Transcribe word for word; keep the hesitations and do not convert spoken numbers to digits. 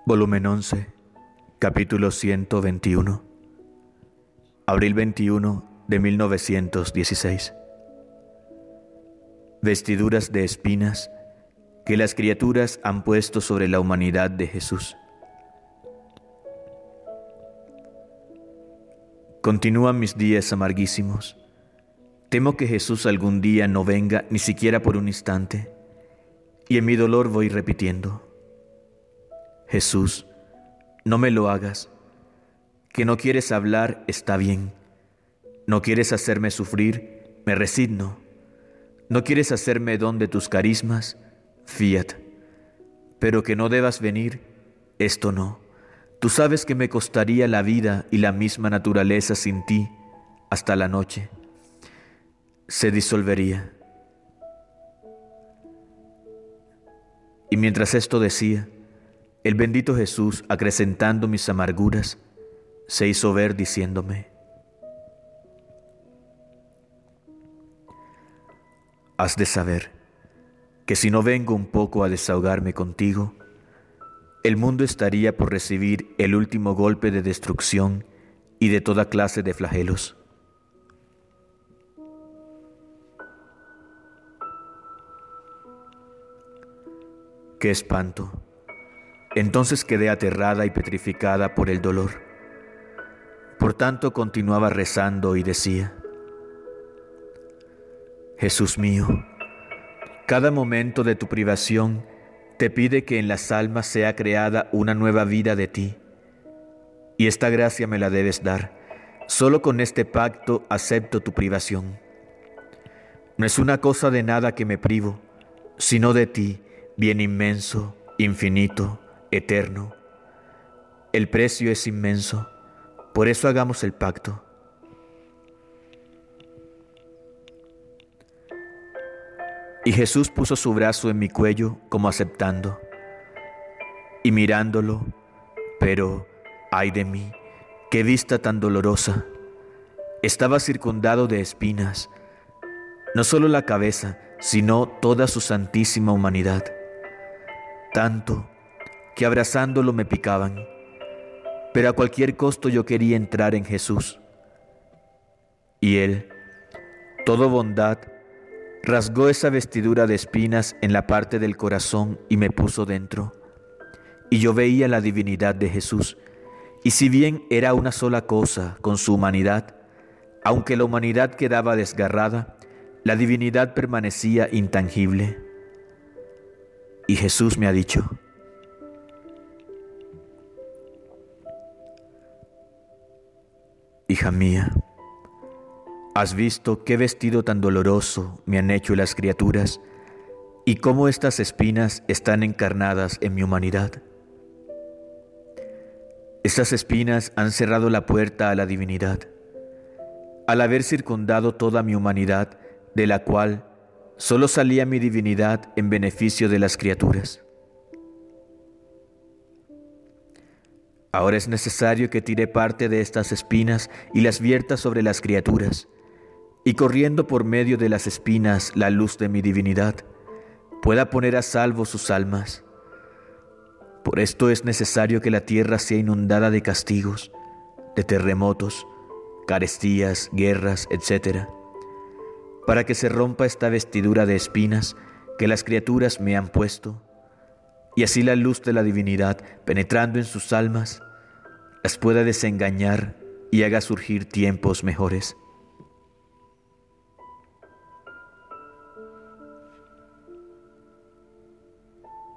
Volumen once, capítulo ciento veintiuno, abril veintiuno de mil novecientos dieciséis. Vestiduras de espinas que las criaturas han puesto sobre la humanidad de Jesús. Continúan mis días amarguísimos. Temo que Jesús algún día no venga ni siquiera por un instante, y en mi dolor voy repitiendo: Jesús, no me lo hagas. Que no quieres hablar está bien. No quieres hacerme sufrir, me resigno. No quieres hacerme don de tus carismas, fiat. Pero que no debas venir, esto no. Tú sabes que me costaría la vida y la misma naturaleza sin ti hasta la noche. Se disolvería. Y mientras esto decía, el bendito Jesús, acrecentando mis amarguras, se hizo ver diciéndome: has de saber que si no vengo un poco a desahogarme contigo, el mundo estaría por recibir el último golpe de destrucción y de toda clase de flagelos. ¡Qué espanto! Entonces quedé aterrada y petrificada por el dolor. Por tanto continuaba rezando y decía: Jesús mío, cada momento de tu privación te pide que en las almas sea creada una nueva vida de ti, y esta gracia me la debes dar. Solo con este pacto acepto tu privación. No es una cosa de nada que me privo, sino de ti, bien inmenso, infinito, eterno. El precio es inmenso, por eso hagamos el pacto. Y Jesús puso su brazo en mi cuello como aceptando, y mirándolo, pero, ay de mí, qué vista tan dolorosa. Estaba circundado de espinas, no solo la cabeza, sino toda su santísima humanidad, tanto que abrazándolo me picaban, pero a cualquier costo yo quería entrar en Jesús. Y Él, todo bondad, rasgó esa vestidura de espinas en la parte del corazón y me puso dentro. Y yo veía la divinidad de Jesús, y si bien era una sola cosa con su humanidad, aunque la humanidad quedaba desgarrada, la divinidad permanecía intangible. Y Jesús me ha dicho: hija mía, ¿has visto qué vestido tan doloroso me han hecho las criaturas y cómo estas espinas están encarnadas en mi humanidad? Estas espinas han cerrado la puerta a la divinidad, al haber circundado toda mi humanidad, de la cual solo salía mi divinidad en beneficio de las criaturas. Ahora es necesario que tire parte de estas espinas y las vierta sobre las criaturas, y corriendo por medio de las espinas la luz de mi divinidad pueda poner a salvo sus almas. Por esto es necesario que la tierra sea inundada de castigos, de terremotos, carestías, guerras, etcétera, para que se rompa esta vestidura de espinas que las criaturas me han puesto, y así la luz de la divinidad, penetrando en sus almas, las pueda desengañar y haga surgir tiempos mejores.